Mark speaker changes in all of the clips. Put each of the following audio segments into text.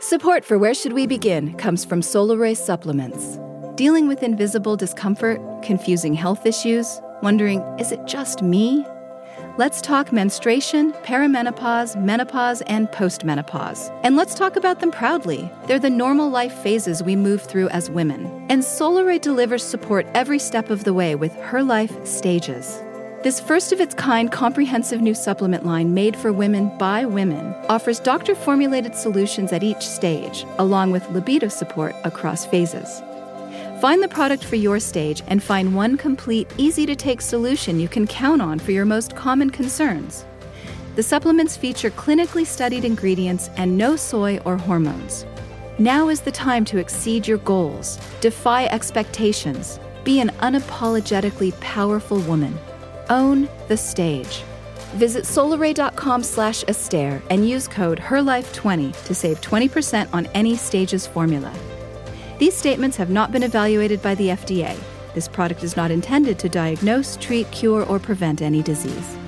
Speaker 1: Support for Where Should We Begin comes from Solaray Supplements. Dealing with invisible discomfort, confusing health issues, wondering, is it just me? Let's talk menstruation, perimenopause, menopause, and postmenopause. And let's talk about them proudly. They're the normal life phases we move through as women. And Solaray delivers support every step of the way with Her Life Stages. This first-of-its-kind comprehensive new supplement line made for women by women offers doctor-formulated solutions at each stage, along with libido support across phases. Find the product for your stage and find one complete, easy-to-take solution you can count on for your most common concerns. The supplements feature clinically studied ingredients and no soy or hormones. Now is the time to exceed your goals, defy expectations, be an unapologetically powerful woman. Own the stage. Visit solaray.com/Astaire and use code HERLIFE20 to save 20% on any Stages formula. These statements have not been evaluated by the FDA. This product is not intended to diagnose, treat, cure, or prevent any disease.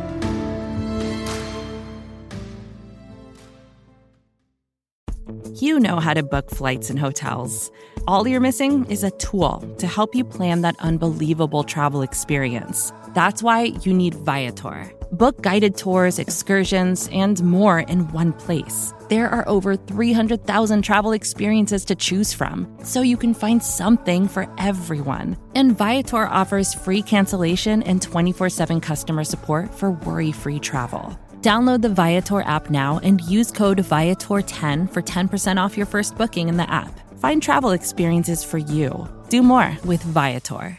Speaker 2: You know how to book flights and hotels. All you're missing is a tool to help you plan that unbelievable travel experience. That's why you need Viator. Book guided tours, excursions, and more in one place. There are over 300,000 travel experiences to choose from, so you can find something for everyone. And Viator offers free cancellation and 24/7 customer support for worry-free travel. Download the Viator app now and use code Viator10 for 10% off your first booking in the app. Find travel experiences for you. Do more with Viator.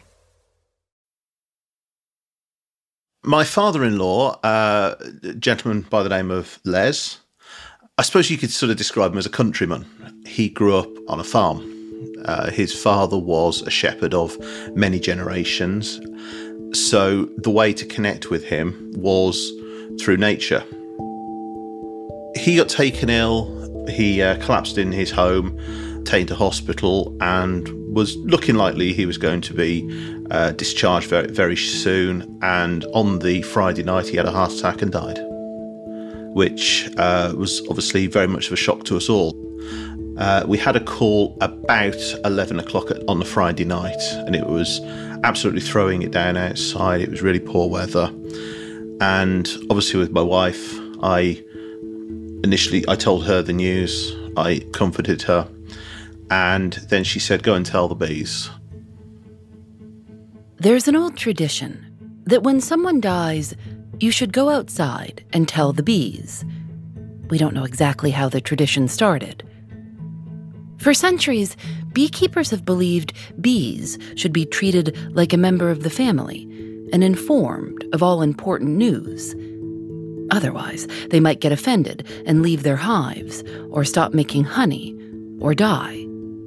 Speaker 3: My father-in-law, a gentleman by the name of Les, I suppose you could sort of describe him as a countryman. He grew up on a farm. His father was a shepherd of many generations. So the way to connect with him was through nature. He got taken ill. He collapsed in his home, taken to hospital, and was looking likely he was going to be discharged very, very soon. And on the Friday night, he had a heart attack and died, which was obviously very much of a shock to us all. We had a call about 11 o'clock on the Friday night, and it was absolutely throwing it down outside. It was really poor weather. And obviously with my wife, I told her the news. I comforted her. And then she said, go and tell the bees.
Speaker 4: There's an old tradition that when someone dies, you should go outside and tell the bees. We don't know exactly how the tradition started. For centuries, beekeepers have believed bees should be treated like a member of the family and informed of all important news. Otherwise, they might get offended and leave their hives, or stop making honey, or die.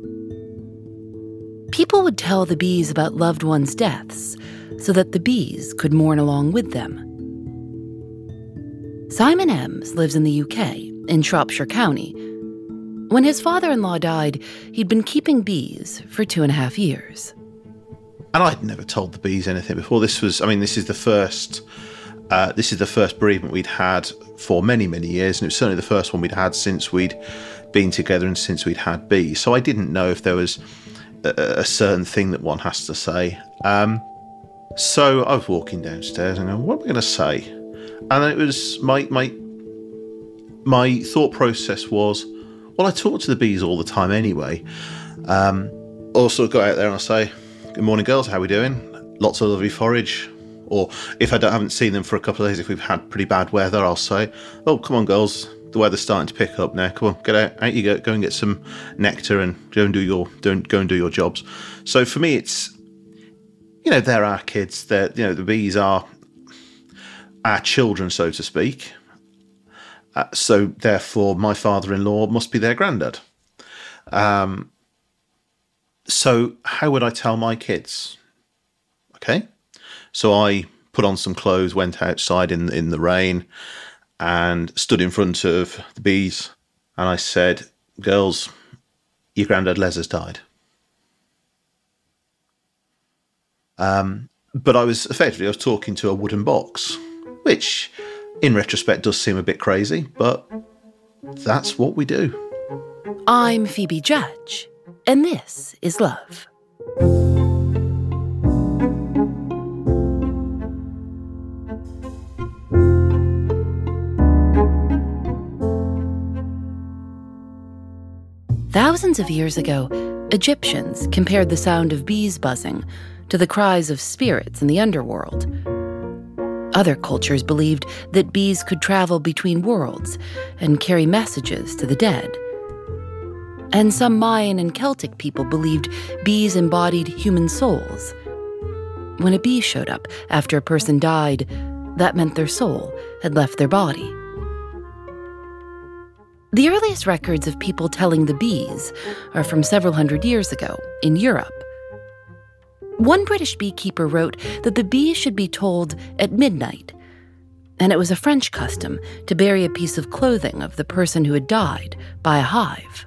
Speaker 4: People would tell the bees about loved ones' deaths so that the bees could mourn along with them. Simon Ems lives in the UK, in Shropshire County. When his father-in-law died, he'd been keeping bees for 2.5 years.
Speaker 3: And I'd never told the bees anything before. This is the first bereavement we'd had for many, many years, and it was certainly the first one we'd had since we'd been together and since we'd had bees. So I didn't know if there was a certain thing that one has to say. So I was walking downstairs and going, what am I going to say? And then it was my thought process was, well, I talk to the bees all the time anyway. Also go out there and I say, good morning, girls, how are we doing? Lots of lovely forage. Or if I haven't seen them for a couple of days, if we've had pretty bad weather, I'll say, oh, come on, girls, the weather's starting to pick up now. Come on, get out you go and get some nectar and go and do your jobs. So for me, it's, they're our kids. They're, the bees are our children, so to speak. So therefore, my father-in-law must be their granddad. So how would I tell my kids? Okay. So I put on some clothes, went outside in the rain and stood in front of the bees. And I said, girls, your granddad Les has died. But I was talking to a wooden box, which in retrospect does seem a bit crazy, but that's what we do.
Speaker 4: I'm Phoebe Judge, and this is Love. Thousands of years ago, Egyptians compared the sound of bees buzzing to the cries of spirits in the underworld. Other cultures believed that bees could travel between worlds and carry messages to the dead. And some Mayan and Celtic people believed bees embodied human souls. When a bee showed up after a person died, that meant their soul had left their body. The earliest records of people telling the bees are from several hundred years ago in Europe. One British beekeeper wrote that the bees should be told at midnight, and it was a French custom to bury a piece of clothing of the person who had died by a hive.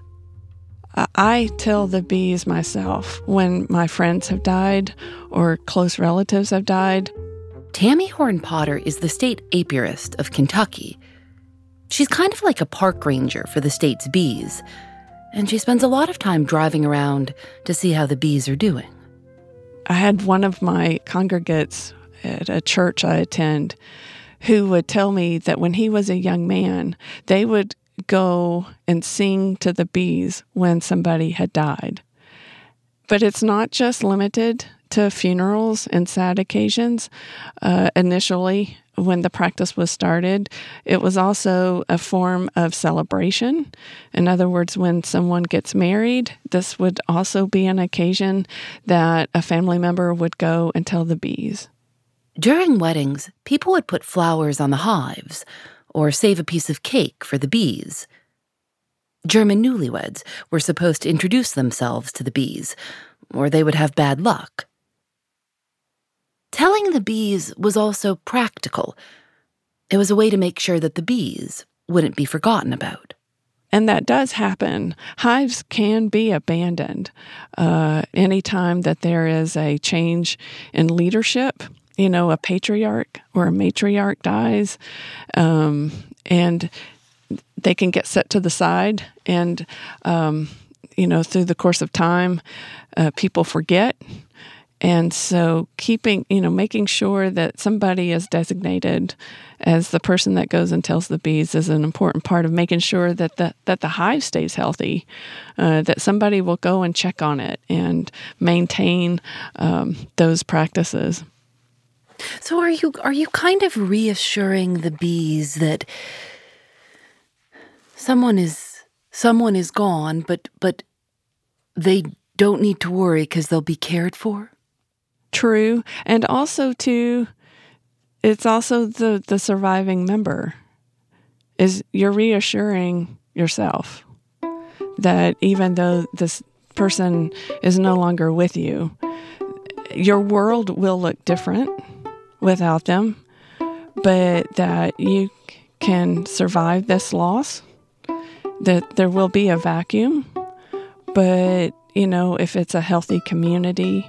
Speaker 5: I tell the bees myself when my friends have died or close relatives have died.
Speaker 4: Tammy Horn Potter is the state apiarist of Kentucky. She's kind of like a park ranger for the state's bees, and she spends a lot of time driving around to see how the bees are doing.
Speaker 5: I had one of my congregates at a church I attend who would tell me that when he was a young man, they would go and sing to the bees when somebody had died. But it's not just limited to funerals and sad occasions. Initially, when the practice was started, it was also a form of celebration. In other words, when someone gets married, this would also be an occasion that a family member would go and tell the bees.
Speaker 4: During weddings, people would put flowers on the hives or save a piece of cake for the bees. German newlyweds were supposed to introduce themselves to the bees, or they would have bad luck. Telling the bees was also practical. It was a way to make sure that the bees wouldn't be forgotten about.
Speaker 5: And that does happen. Hives can be abandoned anytime that there is a change in leadership. You know, a patriarch or a matriarch dies, and they can get set to the side. And, through the course of time, people forget. And so making sure that somebody is designated as the person that goes and tells the bees is an important part of making sure that the hive stays healthy, that somebody will go and check on it and maintain those practices.
Speaker 4: So are you kind of reassuring the bees that someone is gone, but they don't need to worry because they'll be cared for?
Speaker 5: True. And also, too, it's also the surviving member. Is you're reassuring yourself that even though this person is no longer with you, your world will look different without them, but that you can survive this loss, that there will be a vacuum, but, if it's a healthy community,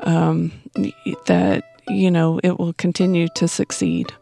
Speaker 5: that, it will continue to succeed.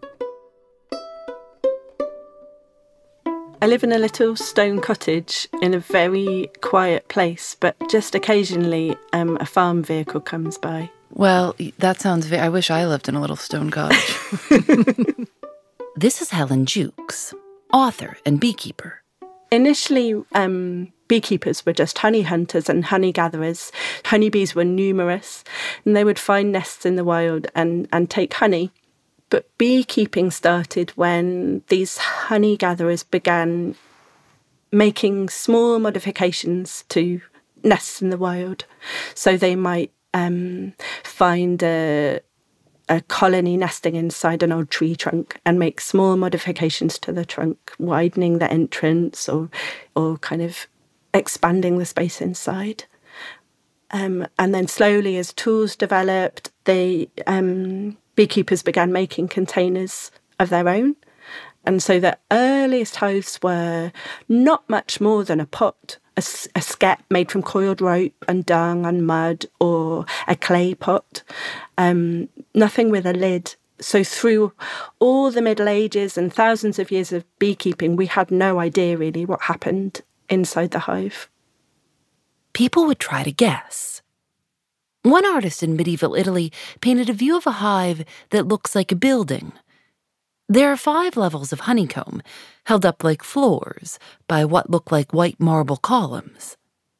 Speaker 6: I live in a little stone cottage in a very quiet place, but just occasionally a farm vehicle comes by.
Speaker 4: Well, that sounds I wish I lived in a little stone cottage. This is Helen Jukes, author and beekeeper.
Speaker 6: Initially, beekeepers were just honey hunters and honey gatherers. Honeybees were numerous, and they would find nests in the wild and take honey. But beekeeping started when these honey gatherers began making small modifications to nests in the wild. So they might find a colony nesting inside an old tree trunk and make small modifications to the trunk, widening the entrance or kind of expanding the space inside. And then slowly, as tools developed, beekeepers began making containers of their own. And so the earliest hives were not much more than a pot, a skep made from coiled rope and dung and mud, or a clay pot, nothing with a lid. So through all the Middle Ages and thousands of years of beekeeping, we had no idea really what happened inside the hive.
Speaker 4: People would try to guess. One artist in medieval Italy painted a view of a hive that looks like a building. There are 5 levels of honeycomb, held up like floors by what look like white marble columns.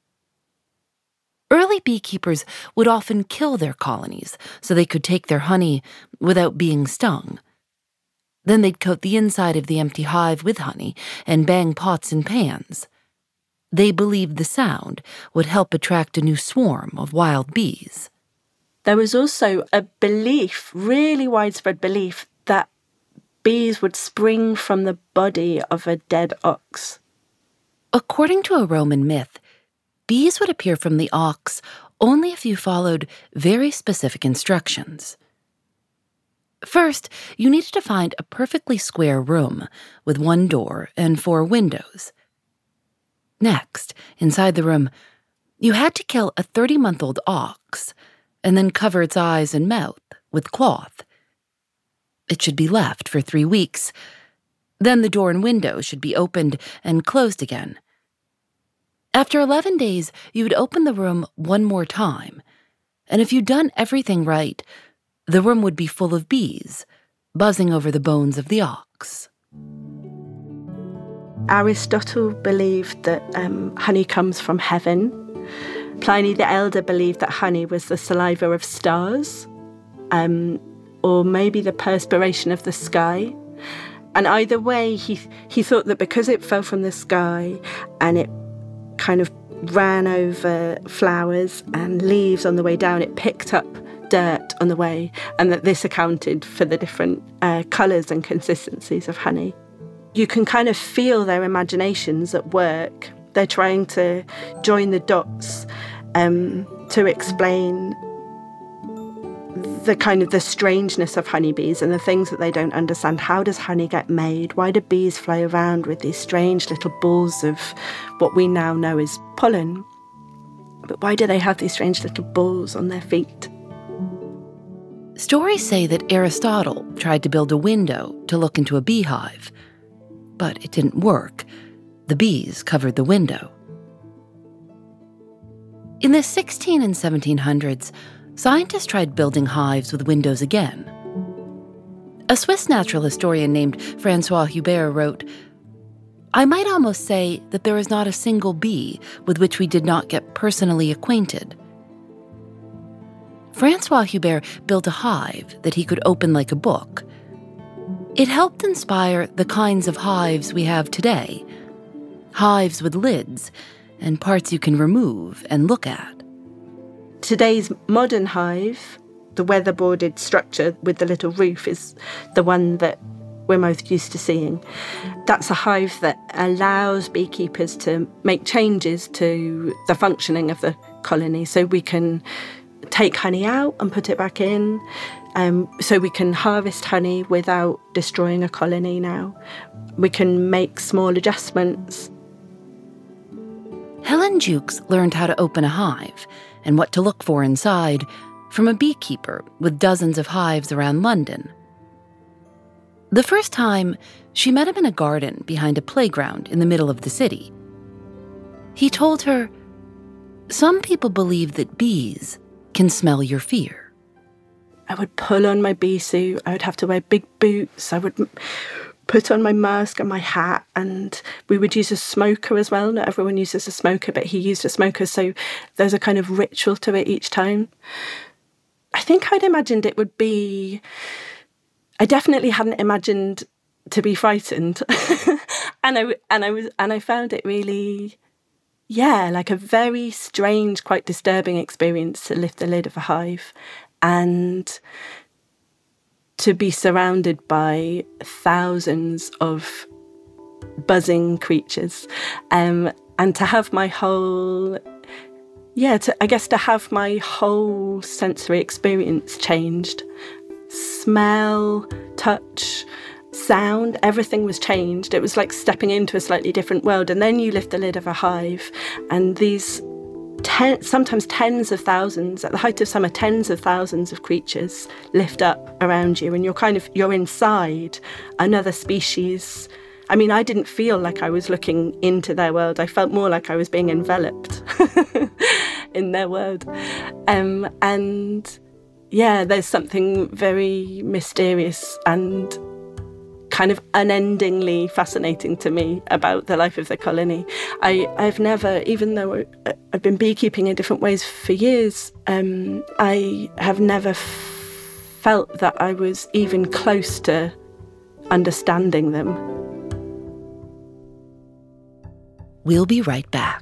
Speaker 4: Early beekeepers would often kill their colonies so they could take their honey without being stung. Then they'd coat the inside of the empty hive with honey and bang pots and pans. They believed the sound would help attract a new swarm of wild bees.
Speaker 6: There was also a belief, really widespread belief, that bees would spring from the body of a dead ox.
Speaker 4: According to a Roman myth, bees would appear from the ox only if you followed very specific instructions. First, you needed to find a perfectly square room with 1 door and 4 windows. Next, inside the room, you had to kill a 30-month-old ox and then cover its eyes and mouth with cloth. It should be left for 3 weeks. Then the door and window should be opened and closed again. After 11 days, you would open the room 1 more time, and if you'd done everything right, the room would be full of bees, buzzing over the bones of the ox.
Speaker 6: Aristotle believed that honey comes from heaven. Pliny the Elder believed that honey was the saliva of stars, or maybe the perspiration of the sky. And either way, he thought that because it fell from the sky and it kind of ran over flowers and leaves on the way down, it picked up dirt on the way, and that this accounted for the different colours and consistencies of honey. You can kind of feel their imaginations at work. They're trying to join the dots to explain the kind of the strangeness of honeybees and the things that they don't understand. How does honey get made? Why do bees fly around with these strange little balls of what we now know as pollen? But why do they have these strange little balls on their feet?
Speaker 4: Stories say that Aristotle tried to build a window to look into a beehive, but it didn't work. The bees covered the window. In the 1600s and 1700s, scientists tried building hives with windows again. A Swiss natural historian named Francois Hubert wrote, "I might almost say that there is not a single bee with which we did not get personally acquainted." Francois Hubert built a hive that he could open like a book. It helped inspire the kinds of hives we have today. Hives with lids and parts you can remove and look at.
Speaker 6: Today's modern hive, the weatherboarded structure with the little roof, is the one that we're most used to seeing. That's a hive that allows beekeepers to make changes to the functioning of the colony, so we can take honey out and put it back in, so we can harvest honey without destroying a colony now. We can make small adjustments.
Speaker 4: Helen Jukes learned how to open a hive and what to look for inside from a beekeeper with dozens of hives around London. The first time, she met him in a garden behind a playground in the middle of the city. He told her, "Some people believe that bees can smell your fear."
Speaker 6: I would pull on my bee suit, I would have to wear big boots, I would put on my mask and my hat, and we would use a smoker as well. Not everyone uses a smoker, but he used a smoker, so there's a kind of ritual to it each time. I think I'd imagined it would be... I definitely hadn't imagined to be frightened. and I found it really, like a very strange, quite disturbing experience to lift the lid of a hive and to be surrounded by thousands of buzzing creatures, and to have my whole, to have my whole sensory experience changed. Smell, touch, sound, everything was changed. It was like stepping into a slightly different world. And then you lift the lid of a hive, and these sometimes tens of thousands, at the height of summer, tens of thousands of creatures lift up around you, and you're inside another species I mean, I didn't feel like I was looking into their world. I felt more like I was being enveloped in their world. And yeah, there's something very mysterious and kind of unendingly fascinating to me about the life of the colony. I've never, even though I've been beekeeping in different ways for years, I have never felt that I was even close to understanding them.
Speaker 4: We'll be right back.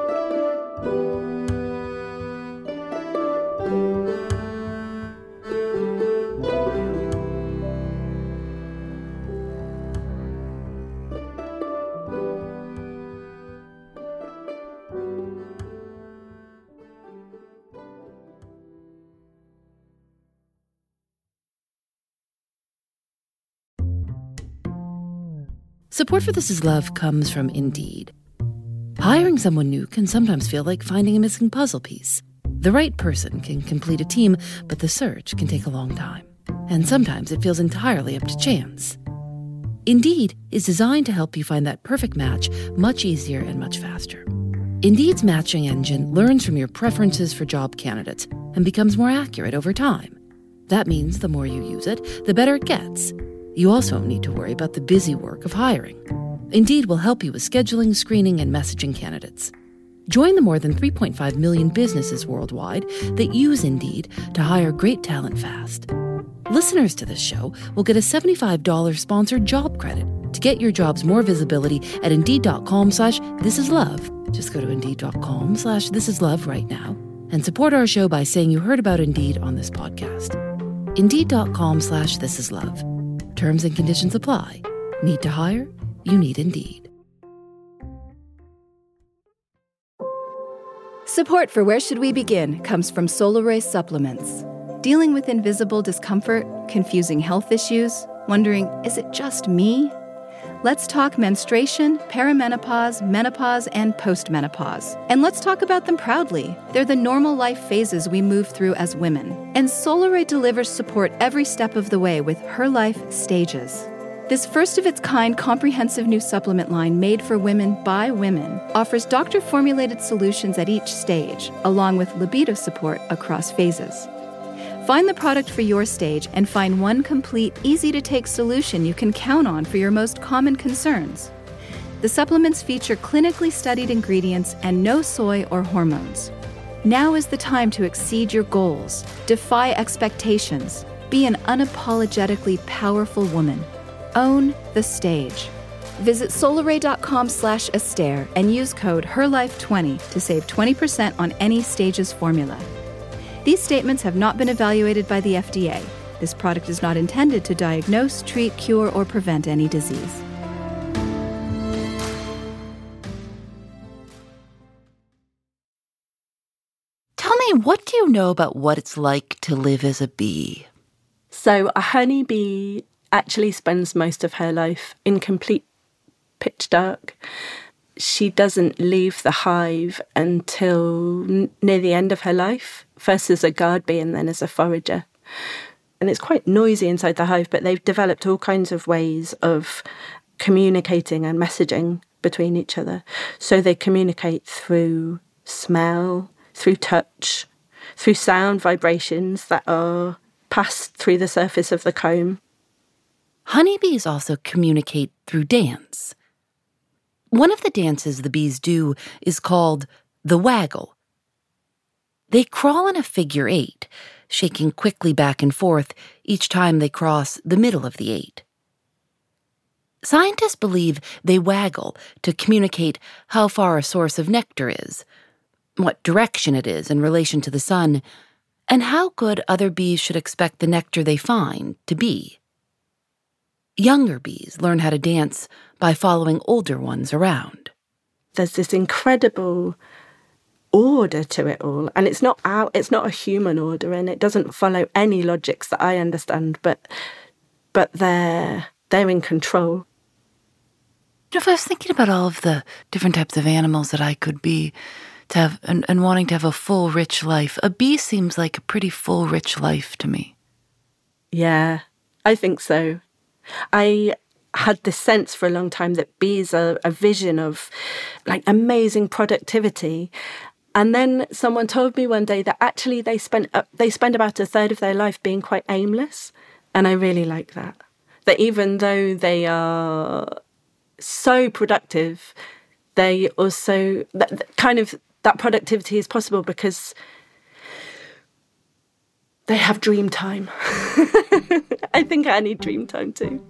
Speaker 4: Support for This Is Love comes from Indeed. Hiring someone new can sometimes feel like finding a missing puzzle piece. The right person can complete a team, but the search can take a long time. And sometimes it feels entirely up to chance. Indeed is designed to help you find that perfect match much easier and much faster. Indeed's matching engine learns from your preferences for job candidates and becomes more accurate over time. That means the more you use it, the better it gets. You also don't need to worry about the busy work of hiring. Indeed will help you with scheduling, screening, and messaging candidates. Join the more than 3.5 million businesses worldwide that use Indeed to hire great talent fast. Listeners to this show will get a $75 sponsored job credit to get your jobs more visibility at Indeed.com/thisislove. Just go to Indeed.com/thisislove right now and support our show by saying you heard about Indeed on this podcast. Indeed.com/thisislove. Terms and conditions apply. Need to hire? You need Indeed.
Speaker 1: Support for Where Should We Begin comes from Solaray Supplements. Dealing with invisible discomfort, confusing health issues, wondering, is it just me? Let's talk menstruation, perimenopause, menopause, and postmenopause. And let's talk about them proudly. They're the normal life phases we move through as women. And Solaray delivers support every step of the way with Her Life Stages. This first-of-its-kind comprehensive new supplement line made for women by women offers doctor-formulated solutions at each stage, along with libido support across phases. Find the product for your stage and find one complete, easy-to-take solution you can count on for your most common concerns. The supplements feature clinically studied ingredients and no soy or hormones. Now is the time to exceed your goals, defy expectations, be an unapologetically powerful woman. Own the stage. Visit solaray.com/Astaire and use code HERLIFE20 to save 20% on any Stages formula. These statements have not been evaluated by the FDA. This product is not intended to diagnose, treat, cure, or prevent any disease.
Speaker 4: Tell me, what do you know about what it's like to live as a bee?
Speaker 6: So a honeybee actually spends most of her life in complete pitch dark. She doesn't leave the hive until near the end of her life, first as a guard bee and then as a forager. And it's quite noisy inside the hive, but they've developed all kinds of ways of communicating and messaging between each other. So they communicate through smell, through touch, through sound vibrations that are passed through the surface of the comb.
Speaker 4: Honeybees also communicate through dance. One of the dances the bees do is called the waggle. They crawl in a figure 8, shaking quickly back and forth each time they cross the middle of the 8. Scientists believe they waggle to communicate how far a source of nectar is, what direction it is in relation to the sun, and how good other bees should expect the nectar they find to be. Younger bees learn how to dance by following older ones around.
Speaker 6: There's this incredible order to it all, and it's not a human order, and it doesn't follow any logics that I understand, but they're in control.
Speaker 4: If I was thinking about all of the different types of animals that I could be to have and wanting to have a full, rich life, a bee seems like a pretty full, rich life to me.
Speaker 6: Yeah, I think so. I had this sense for a long time that bees are a vision of like amazing productivity. And then someone told me one day that actually they spend about a third of their life being quite aimless. And I really like that. That even though they are so productive, they also, that productivity is possible because they have dream time. I think I need dream time too.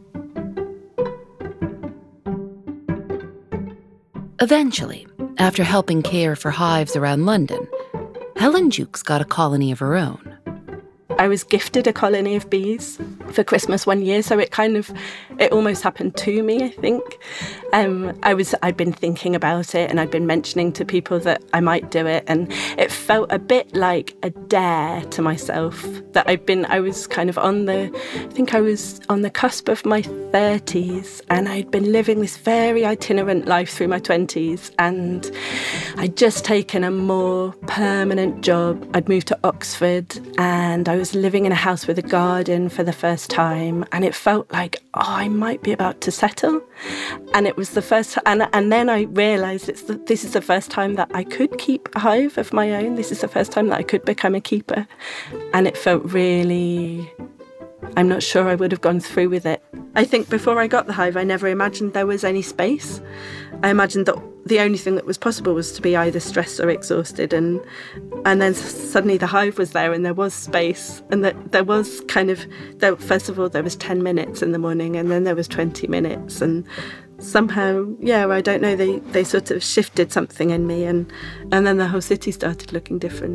Speaker 4: Eventually, after helping care for hives around London, Helen Jukes got a colony of her own.
Speaker 6: I was gifted a colony of bees for Christmas one year, so it almost happened to me, I think. I'd been thinking about it and I'd been mentioning to people that I might do it, and it felt a bit like a dare to myself that I was on the cusp of my 30s, and I'd been living this very itinerant life through my 20s, and I'd just taken a more permanent job. I'd moved to Oxford and I was living in a house with a garden for the first time, and it felt like, I might be about to settle. And it was the first time, and then I realised this is the first time that I could keep a hive of my own. This is the first time that I could become a keeper. And it felt really, I'm not sure I would have gone through with it. I think before I got the hive, I never imagined there was any space. I imagined that the only thing that was possible was to be either stressed or exhausted, and then suddenly the hive was there and there was space, and that there was first of all there was 10 minutes in the morning, and then there was 20 minutes, and somehow, I don't know, they sort of shifted something in me, and then the whole city started looking different.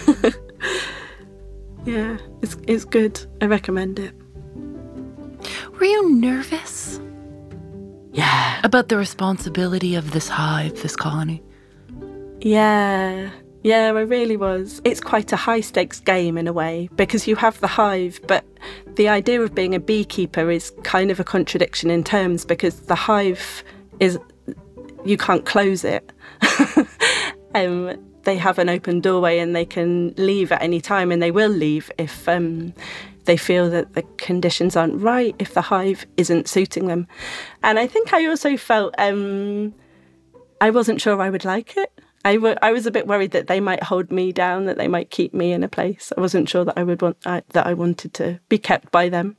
Speaker 6: Yeah, it's good. I recommend it.
Speaker 4: Were you nervous?
Speaker 6: Yeah.
Speaker 4: About the responsibility of this hive, this colony?
Speaker 6: Yeah, I really was. It's quite a high-stakes game in a way, because you have the hive, but the idea of being a beekeeper is kind of a contradiction in terms, because the hive you can't close it. They have an open doorway and they can leave at any time, and they will leave if they feel that the conditions aren't right, if the hive isn't suiting them. And I think I also felt I wasn't sure I would like it. I was a bit worried that they might hold me down, that they might keep me in a place. I wasn't sure that I wanted to be kept by them.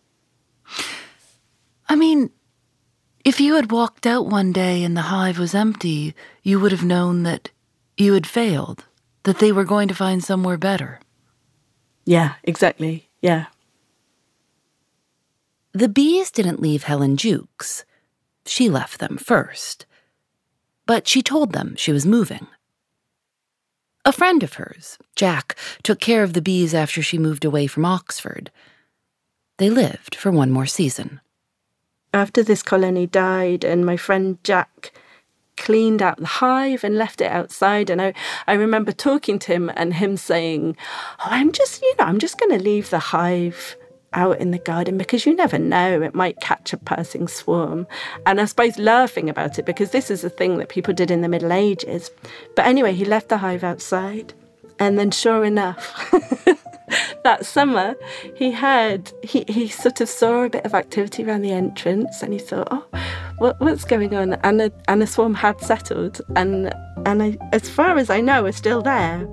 Speaker 4: I mean, if you had walked out one day and the hive was empty, you would have known that you had failed, that they were going to find somewhere better.
Speaker 6: Yeah, exactly. Yeah.
Speaker 4: The bees didn't leave Helen Jukes. She left them first. But she told them she was moving. A friend of hers, Jack, took care of the bees after she moved away from Oxford. They lived for one more season.
Speaker 6: After this colony died and my friend Jack cleaned out the hive and left it outside, and I remember talking to him and him saying, I'm just going to leave the hive out in the garden because you never know, it might catch a passing swarm. And I suppose laughing about it because this is a thing that people did in the Middle Ages. But anyway, he left the hive outside, and then sure enough, that summer he sort of saw a bit of activity around the entrance, and he thought, what's going on? And a swarm had settled, and as far as I know, are still there.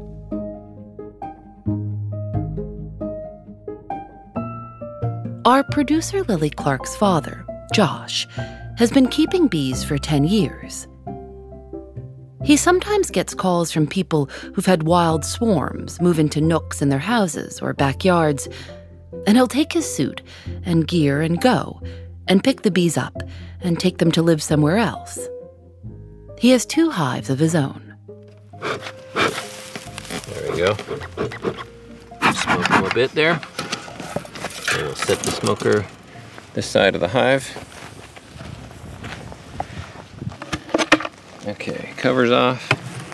Speaker 4: Our producer Lily Clark's father, Josh, has been keeping bees for 10 years. He sometimes gets calls from people who've had wild swarms move into nooks in their houses or backyards, and he'll take his suit and gear and go and pick the bees up and take them to live somewhere else. He has 2 hives of his own.
Speaker 7: There we go. Smoke them a bit there. And we'll set the smoker this side of the hive. Okay, cover's off.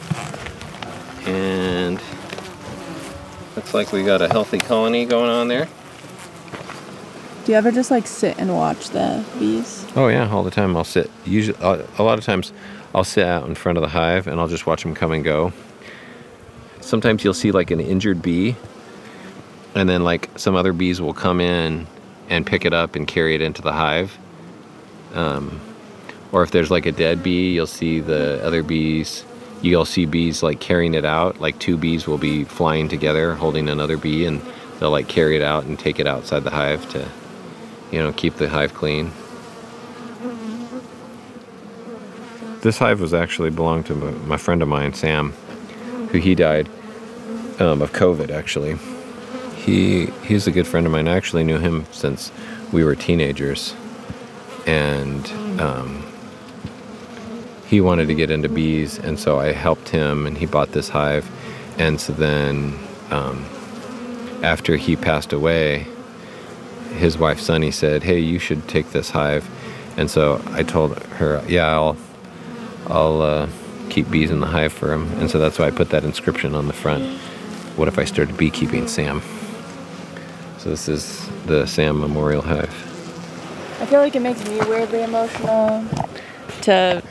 Speaker 7: And looks like we got a healthy colony going on there.
Speaker 8: Do you ever just sit and watch the bees?
Speaker 7: Oh yeah, all the time I'll sit. Usually, a lot of times I'll sit out in front of the hive and I'll just watch them come and go. Sometimes you'll see an injured bee, and then some other bees will come in and pick it up and carry it into the hive. Or if there's like a dead bee, you'll see the other bees. You'll see bees like carrying it out. Like 2 bees will be flying together, holding another bee, and they'll like carry it out and take it outside the hive to, keep the hive clean. This hive was actually belonged to my friend of mine, Sam, he died of COVID, actually. He's a good friend of mine. I actually knew him since we were teenagers. And he wanted to get into bees, and so I helped him, and he bought this hive. And so then after he passed away, his wife, Sunny, said, hey, you should take this hive. And so I told her, yeah, I'll keep bees in the hive for him. And so that's why I put that inscription on the front. What if I started beekeeping, Sam? So this is the Sam Memorial Hive.
Speaker 8: I feel like it makes me weirdly emotional to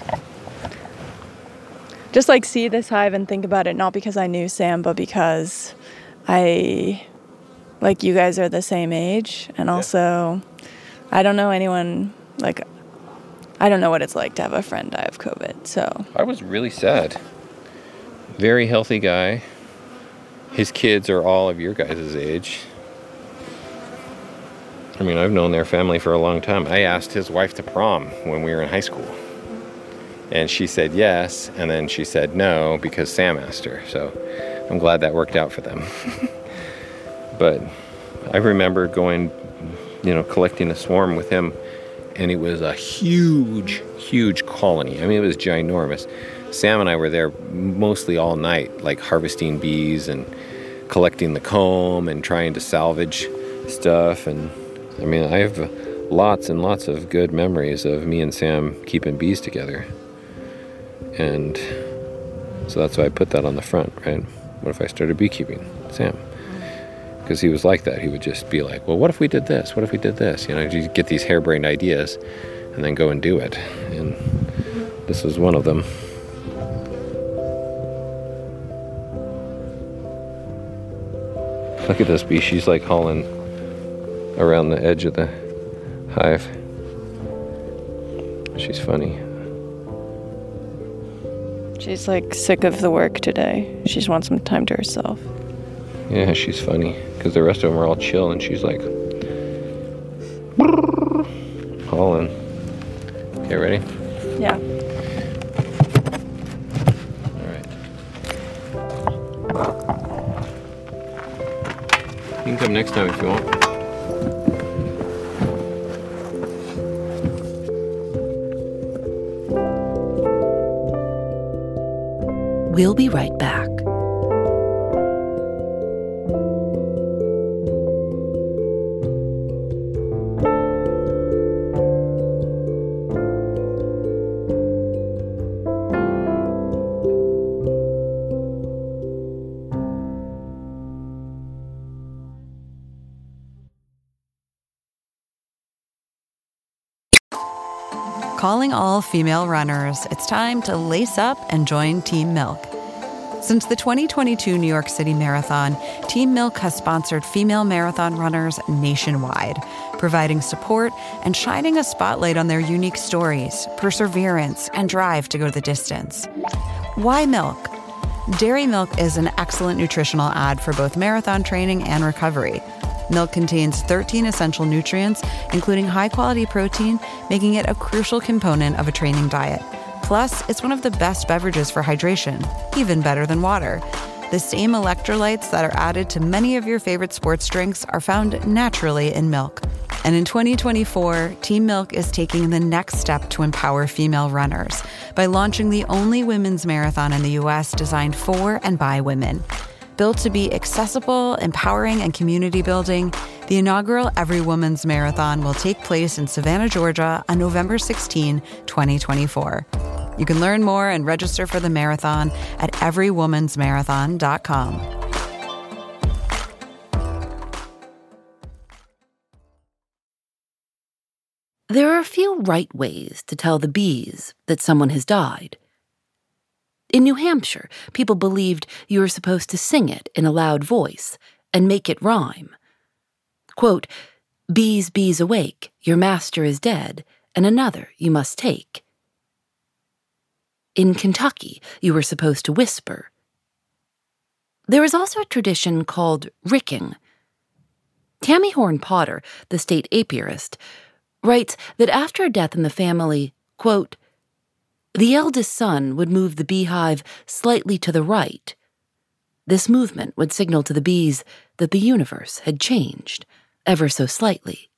Speaker 8: just like see this hive and think about it, not because I knew Sam, but because you guys are the same age. And also, I don't know anyone, I don't know what it's like to have a friend die of COVID, so.
Speaker 7: I was really sad. Very healthy guy. His kids are all of your guys' age. I mean, I've known their family for a long time. I asked his wife to prom when we were in high school. And she said yes, and then she said no because Sam asked her. So I'm glad that worked out for them. But I remember going, collecting a swarm with him, and it was a huge, huge colony. I mean, it was ginormous. Sam and I were there mostly all night, harvesting bees and collecting the comb and trying to salvage stuff. And I mean, I have lots and lots of good memories of me and Sam keeping bees together. And so that's why I put that on the front, right? What if I started beekeeping, Sam? Because he was like that. He would just be like, well, what if we did this? What if we did this? You get these harebrained ideas and then go and do it. And this was one of them. Look at this bee. She's hauling around the edge of the hive. She's funny.
Speaker 8: She's sick of the work today. She just wants some time to herself.
Speaker 7: Yeah, she's funny because the rest of them are all chill, and she's hauling. Okay, ready?
Speaker 8: Yeah.
Speaker 7: All right. You can come next time if you want.
Speaker 4: We'll be right back.
Speaker 9: Calling all female runners, it's time to lace up and join Team Milk. Since the 2022 New York City Marathon, Team Milk has sponsored female marathon runners nationwide, providing support and shining a spotlight on their unique stories, perseverance, and drive to go the distance. Why milk? Dairy milk is an excellent nutritional add for both marathon training and recovery. Milk contains 13 essential nutrients, including high-quality protein, making it a crucial component of a training diet. Plus, it's one of the best beverages for hydration, even better than water. The same electrolytes that are added to many of your favorite sports drinks are found naturally in milk. And in 2024, Team Milk is taking the next step to empower female runners by launching the only women's marathon in the U.S. designed for and by women. Built to be accessible, empowering, and community building, the inaugural Every Woman's Marathon will take place in Savannah, Georgia on November 16, 2024. You can learn more and register for the marathon at everywomansmarathon.com.
Speaker 4: There are a few right ways to tell the bees that someone has died. In New Hampshire, people believed you were supposed to sing it in a loud voice and make it rhyme. Quote, "Bees, bees awake, your master is dead, and another you must take. In Kentucky, you were supposed to whisper. There is also a tradition called ricking. Tammy Horn Potter, the state apiarist, writes that after a death in the family, quote, the eldest son would move the beehive slightly to the right. This movement would signal to the bees that the universe had changed, ever so slightly.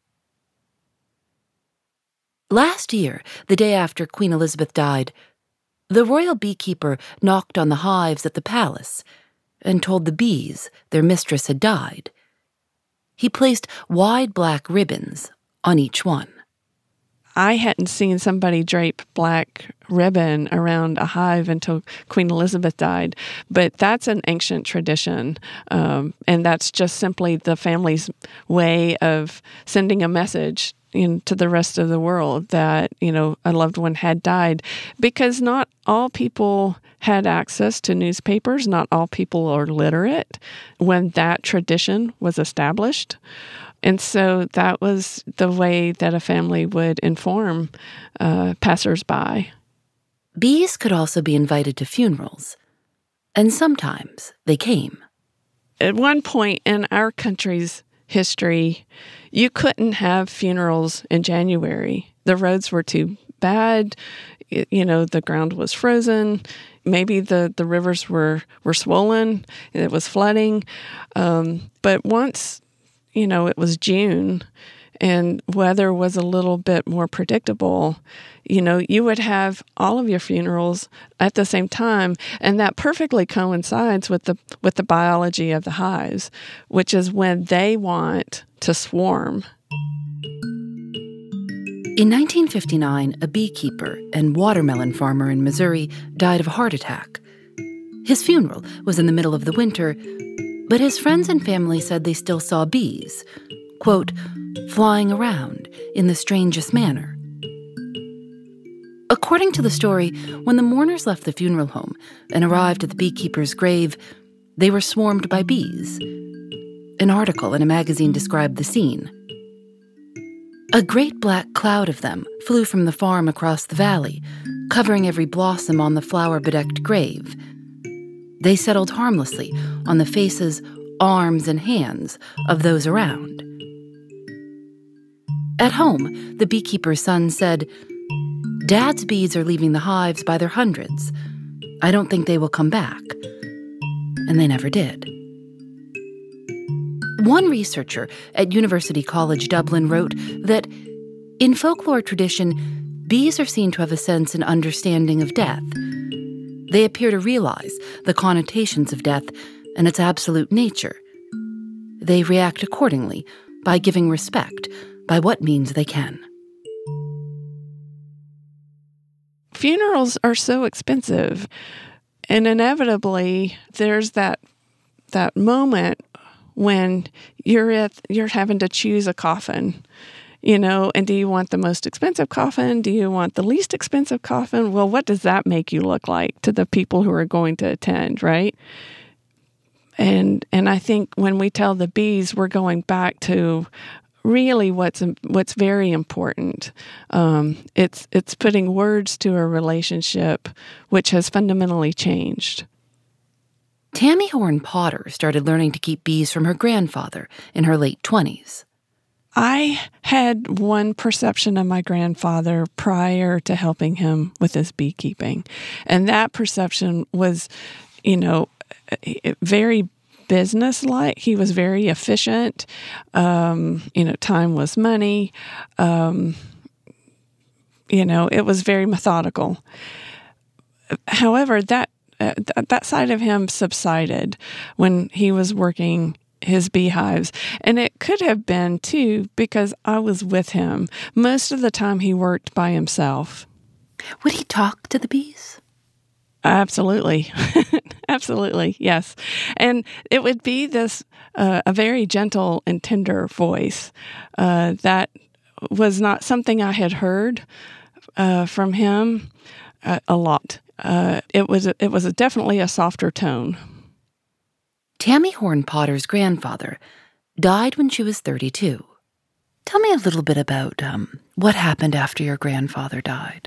Speaker 4: Last year, the day after Queen Elizabeth died, the royal beekeeper knocked on the hives at the palace and told the bees their mistress had died. He placed wide black ribbons on each one.
Speaker 5: I hadn't seen somebody drape black ribbon around a hive until Queen Elizabeth died, but that's an ancient tradition, and that's just simply the family's way of sending a message to the rest of the world that, a loved one had died, because not all people had access to newspapers, not all people are literate when that tradition was established. And so that was the way that a family would inform passersby.
Speaker 4: Bees could also be invited to funerals, and sometimes they came.
Speaker 5: At one point in our country's history, you couldn't have funerals in January. The roads were too bad. The ground was frozen. Maybe the rivers were swollen. It was flooding. But once it was June and weather was a little bit more predictable, you would have all of your funerals at the same time, and that perfectly coincides with the biology of the hives, which is when they want to swarm.
Speaker 4: In 1959, a beekeeper and watermelon farmer in Missouri died of a heart attack. His funeral was in the middle of the winter, but his friends and family said they still saw bees, quote, flying around in the strangest manner. According to the story, when the mourners left the funeral home and arrived at the beekeeper's grave, they were swarmed by bees. An article in a magazine described the scene. A great black cloud of them flew from the farm across the valley, covering every blossom on the flower-bedecked grave. They settled harmlessly on the faces, arms, and hands of those around. At home, the beekeeper's son said, Dad's bees are leaving the hives by their hundreds. I don't think they will come back. And they never did. One researcher at University College Dublin wrote that in folklore tradition, bees are seen to have a sense and understanding of death. They appear to realize the connotations of death and its absolute nature. They react accordingly by giving respect by what means they can.
Speaker 5: Funerals are so expensive, and inevitably there's that moment when you're having to choose a coffin, and do you want the most expensive coffin? Do you want the least expensive coffin? Well, what does that make you look like to the people who are going to attend, right? And I think when we tell the bees, we're going back to really what's very important. It's putting words to a relationship which has fundamentally changed.
Speaker 4: Tammy Horn Potter started learning to keep bees from her grandfather in her late 20s.
Speaker 5: I had one perception of my grandfather prior to helping him with his beekeeping. And that perception was, very business-like. He was very efficient. Time was money. It was very methodical. However, that side of him subsided when he was working his beehives. And it could have been, too, because I was with him. Most of the time he worked by himself.
Speaker 4: Would he talk to the bees?
Speaker 5: Absolutely. Absolutely, yes. And it would be this, a very gentle and tender voice. That was not something I had heard from him a lot. It was definitely a softer tone.
Speaker 4: Tammy Horn Potter's grandfather died when she was 32. Tell me a little bit about What happened after your grandfather died?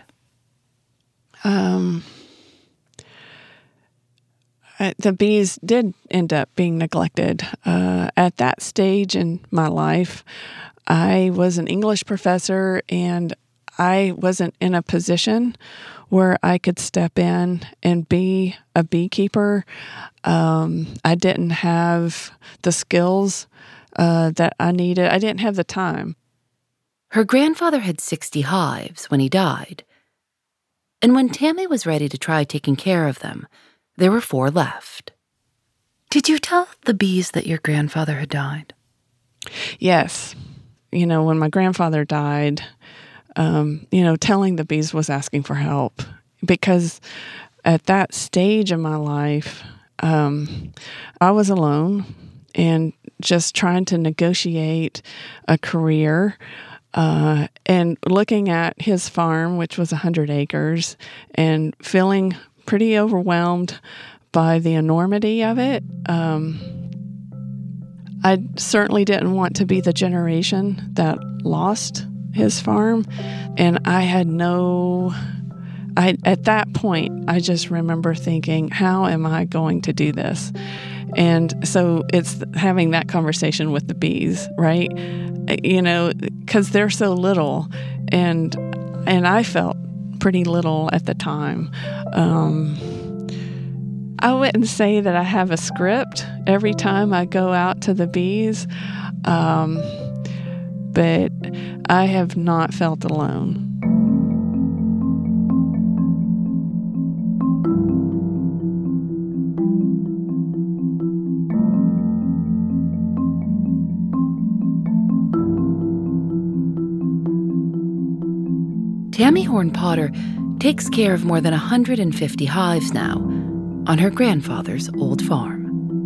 Speaker 5: The bees did end up being neglected. At that stage in my life, I was an English professor, and I wasn't in a position where I could step in and be a beekeeper. I didn't have the skills that I needed. I didn't have the time.
Speaker 4: Her grandfather had 60 hives when he died. And when Tammy was ready to try taking care of them, there were 4 left. Did you tell the bees that your grandfather had died?
Speaker 5: Yes. When my grandfather died, telling the bees was asking for help, because at that stage in my life, I was alone and just trying to negotiate a career, and looking at his farm, which was 100 acres, and feeling pretty overwhelmed by the enormity of it. I certainly didn't want to be the generation that lost his farm, and at that point, I just remember thinking, how am I going to do this? And so it's having that conversation with the bees, right? Because they're so little, and I felt pretty little at the time. I wouldn't say that I have a script every time I go out to the bees, but I have not felt alone.
Speaker 4: Tammy Horn Potter takes care of more than 150 hives now on her grandfather's old farm.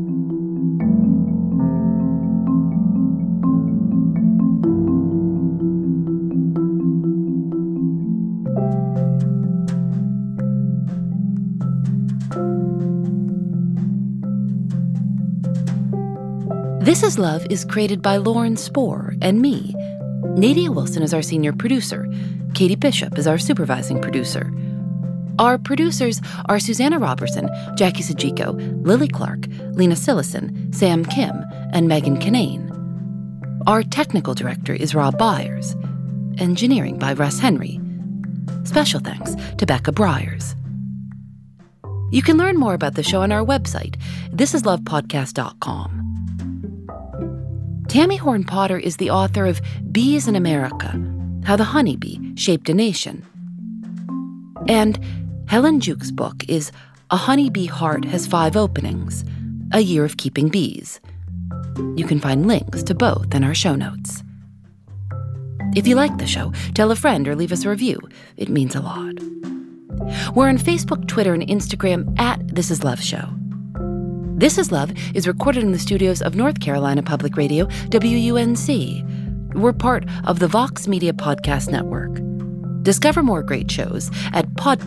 Speaker 4: This Is Love is created by Lauren Spohr and me. Nadia Wilson is our senior producer. Katie Bishop is our supervising producer. Our producers are Susanna Robertson, Jackie Sajiko, Lily Clark, Lena Sillison, Sam Kim, and Megan Kinane. Our technical director is Rob Byers. Engineering by Russ Henry. Special thanks to Becca Briers. You can learn more about the show on our website, thisislovepodcast.com. Tammy Horn Potter is the author of Bees in America, How the Honeybee Shaped a Nation. And Helen Jukes' book is A Honeybee Heart Has 5 Openings, A Year of Keeping Bees. You can find links to both in our show notes. If you like the show, tell a friend or leave us a review. It means a lot. We're on Facebook, Twitter, and Instagram at This Is Love Show. This Is Love is recorded in the studios of North Carolina Public Radio, WUNC. We're part of the Vox Media Podcast Network. Discover more great shows at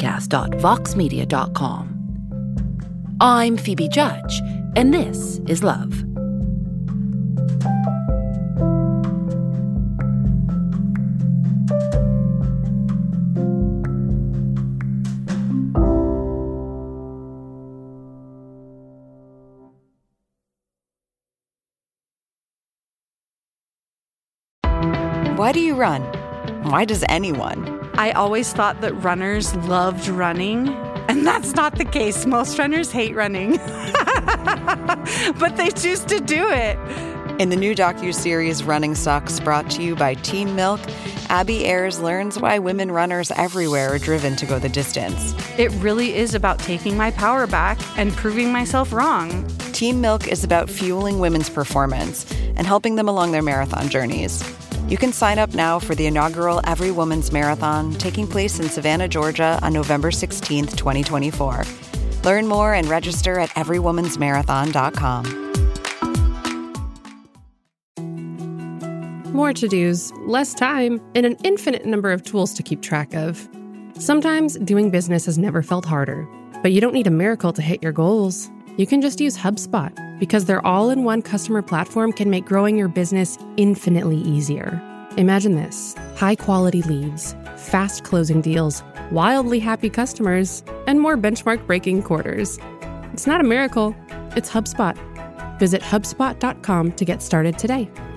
Speaker 4: podcast.voxmedia.com. I'm Phoebe Judge, and this is Love.
Speaker 9: Why do you run? Why does anyone?
Speaker 10: I always thought that runners loved running, and that's not the case. Most runners hate running, but they choose to do it.
Speaker 9: In the new docuseries Running Sucks, brought to you by Team Milk, Abby Ayers learns why women runners everywhere are driven to go the distance.
Speaker 10: It really is about taking my power back and proving myself wrong.
Speaker 9: Team Milk is about fueling women's performance and helping them along their marathon journeys. You can sign up now for the inaugural Every Woman's Marathon taking place in Savannah, Georgia on November 16th, 2024. Learn more and register at everywomansmarathon.com.
Speaker 11: More to-dos, less time, and an infinite number of tools to keep track of. Sometimes doing business has never felt harder, but you don't need a miracle to hit your goals. You can just use HubSpot, because their all-in-one customer platform can make growing your business infinitely easier. Imagine this: high-quality leads, fast-closing deals, wildly happy customers, and more benchmark-breaking quarters. It's not a miracle, it's HubSpot. Visit HubSpot.com to get started today.